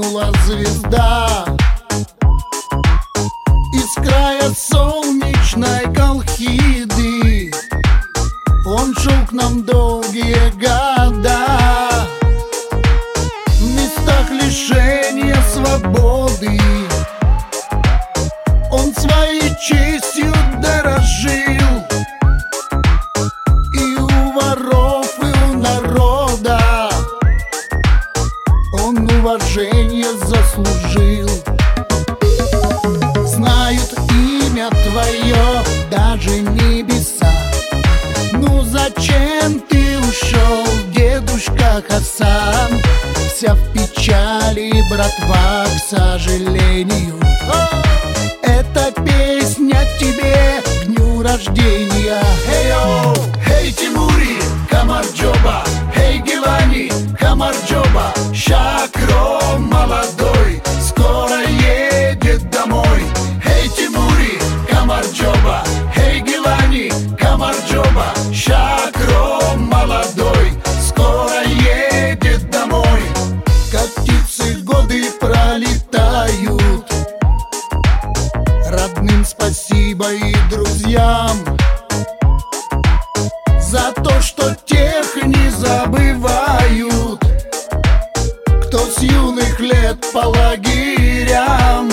ганула звезда из края солнечной Колхиды. Он шел к нам долгие года в местах лишения свободы. Он своей честью дорожил, и у воров, и у народа он уважение заслужил. Знают имя твое даже небеса. Ну зачем ты ушел, дедушка Хасан? Вся в печали, братва, к сожалению. Эта песня тебе к дню рождения. Хей-йоу, хей, Тимури, Камарджоба, хей, Гилани, Камарджоба. Шакро молодой скоро едет домой. Хей, Тимури, Камарджоба, хей, Гилани, Камарджоба. Шакро молодой скоро едет домой. Как птицы годы пролетают, родным спасибо и друзьям за то, что тех не забывают, кто с юных лет по лагерям,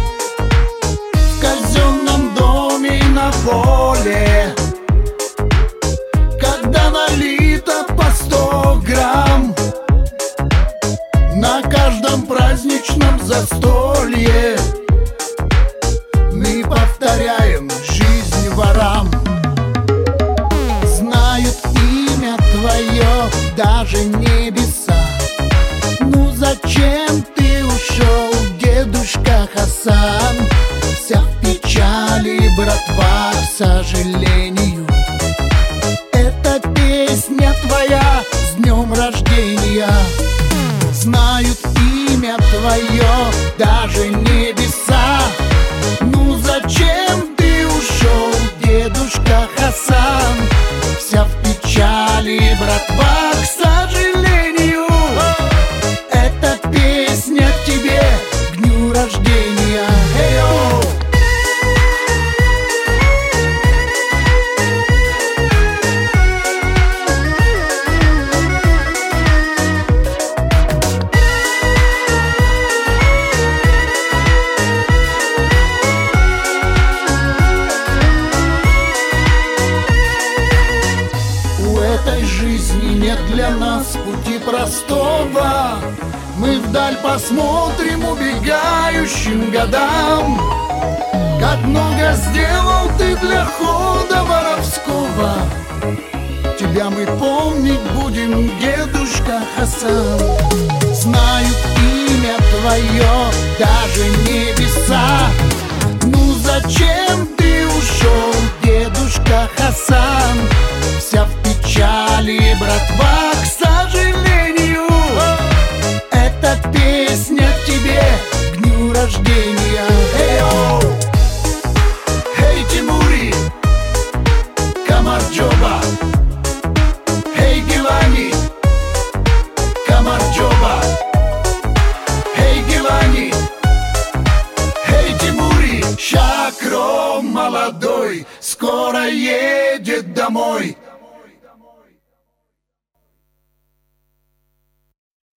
в казенном доме и на воле, когда налито по 100 грамм на каждом праздничном застолье. Мы повторяем жизнь ворам. Знают имя твое даже небеса. Ну зачем ты ушел, дедушка Хасан? Вся в печали, братва, к сожалению. Эта песня твоя с днем рождения. Знают имя твое даже небеса. Ну зачем ты ушел, дедушка Хасан? Вся в печали, братва, к сожалению. Эта песня тебе к дню рождения. Хей-йоу! Жизни нет для нас пути простого. Мы вдаль посмотрим убегающим годам. Как много сделал ты для хода воровского. Тебя мы помнить будем, дедушка Хасан. Знают имя твое даже небеса. Ну зачем ты ушел, дедушка Хасан? Вся в печали, братва, к сожалению. Эта песня тебе к дню рождения.